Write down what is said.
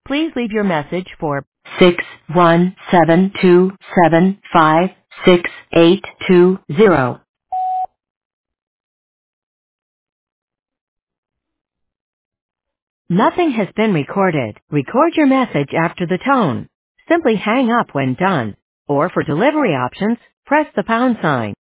Please leave your message for 61727568820. Nothing has been recorded. Record your message after the tone. Simply hang up when done. Or for delivery options, press the pound sign.